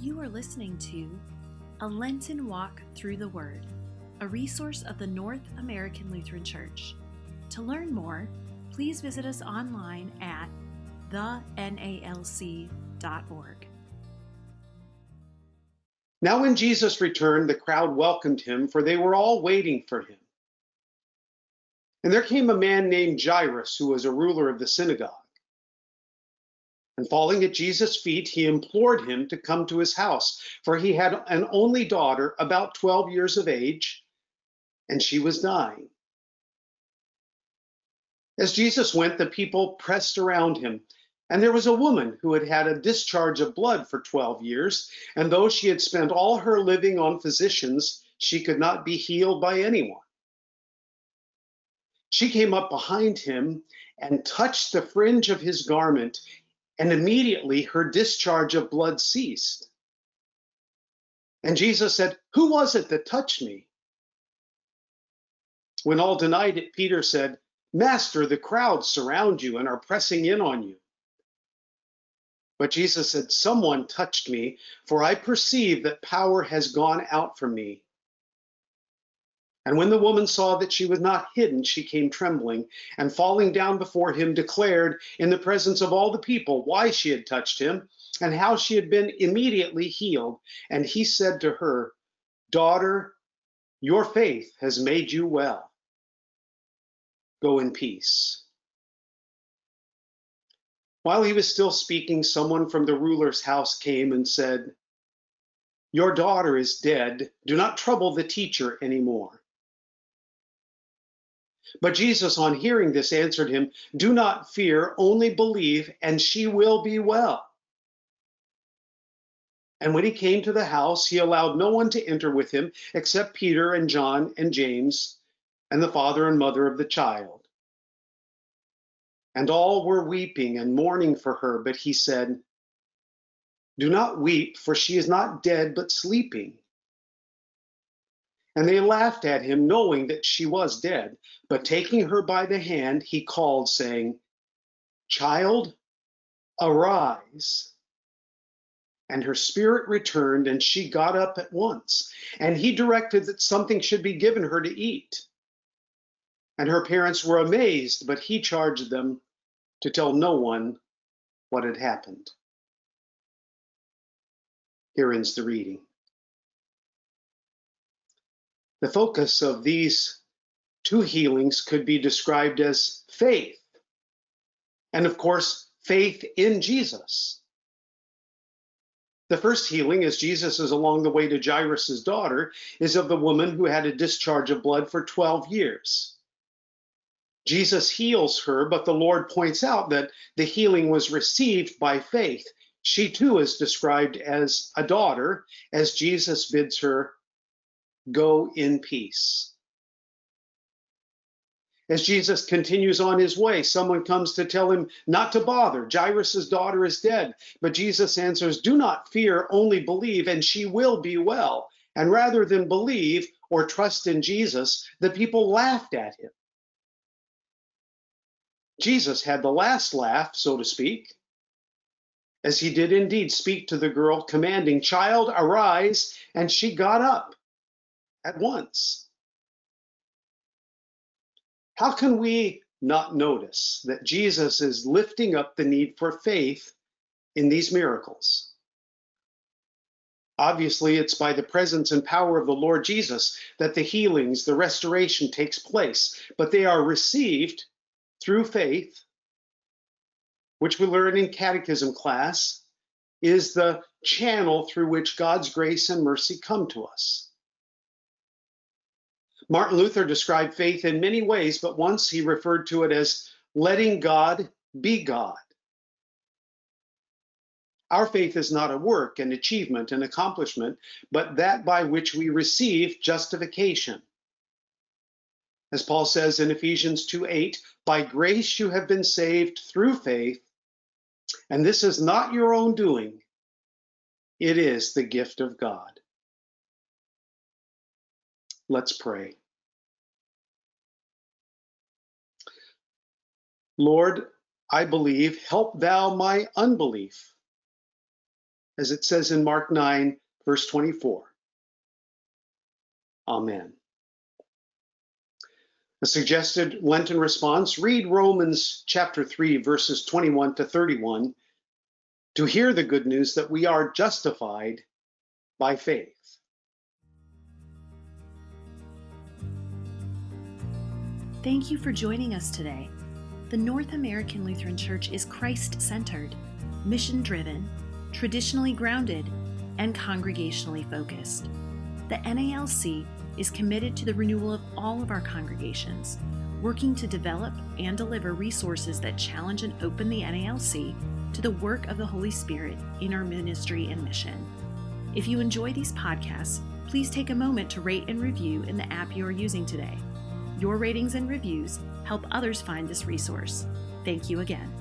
You are listening to A Lenten Walk Through the Word, a resource of the North American Lutheran Church. To learn more, please visit us online at thenalc.org. Now when Jesus returned, the crowd welcomed him, for they were all waiting for him. And there came a man named Jairus, who was a ruler of the synagogue. And falling at Jesus' feet, he implored him to come to his house, for he had an only daughter, about 12 years of age, and she was dying. As Jesus went, the people pressed around him. And there was a woman who had had a discharge of blood for 12 years, and though she had spent all her living on physicians, she could not be healed by anyone. She came up behind him and touched the fringe of his garment, and immediately her discharge of blood ceased. And Jesus said, "Who was it that touched me?" When all denied it, Peter said, "Master, the crowds surround you and are pressing in on you." But Jesus said, "Someone touched me, for I perceive that power has gone out from me." And when the woman saw that she was not hidden, she came trembling, and falling down before him, declared in the presence of all the people why she had touched him, and how she had been immediately healed. And he said to her, "Daughter, your faith has made you well. Go in peace." While he was still speaking, someone from the ruler's house came and said, "Your daughter is dead. Do not trouble the teacher anymore." But Jesus, on hearing this, answered him, "Do not fear, only believe, and she will be well." And when he came to the house, he allowed no one to enter with him except Peter and John and James and the father and mother of the child. And all were weeping and mourning for her, but he said, "Do not weep, for she is not dead, but sleeping." And they laughed at him, knowing that she was dead. But taking her by the hand, he called, saying, "Child, arise." And her spirit returned, and she got up at once. And he directed that something should be given her to eat. And her parents were amazed, but he charged them to tell no one what had happened. Here ends the reading. The focus of these two healings could be described as faith. And of course, faith in Jesus. The first healing, as Jesus is along the way to Jairus' daughter, is of the woman who had a discharge of blood for 12 years. Jesus heals her, but the Lord points out that the healing was received by faith. She too is described as a daughter, as Jesus bids her go in peace. As Jesus continues on his way, someone comes to tell him not to bother. Jairus' daughter is dead. But Jesus answers, "Do not fear, only believe, and she will be well." And rather than believe or trust in Jesus, the people laughed at him. Jesus had the last laugh, so to speak, as he did indeed speak to the girl, commanding, "Child, arise," and she got up at once. How can we not notice that Jesus is lifting up the need for faith in these miracles? Obviously, it's by the presence and power of the Lord Jesus that the healings, the restoration takes place, but they are received through faith, which we learn in catechism class, is the channel through which God's grace and mercy come to us. Martin Luther described faith in many ways, but once he referred to it as letting God be God. Our faith is not a work, an achievement, an accomplishment, but that by which we receive justification. As Paul says in Ephesians 2:8, "By grace you have been saved through faith, and this is not your own doing. It is the gift of God." Let's pray. Lord, I believe, help thou my unbelief. as it says in Mark 9, verse 24. Amen. A suggested Lenten response: read Romans chapter 3, verses 21 to 31 to hear the good news that we are justified by faith. Thank you for joining us today. The North American Lutheran Church is Christ-centered, mission-driven, traditionally grounded, and congregationally focused. The NALC is committed to the renewal of all of our congregations, working to develop and deliver resources that challenge and open the NALC to the work of the Holy Spirit in our ministry and mission. If you enjoy these podcasts, please take a moment to rate and review in the app you are using today. Your ratings and reviews help others find this resource. Thank you again.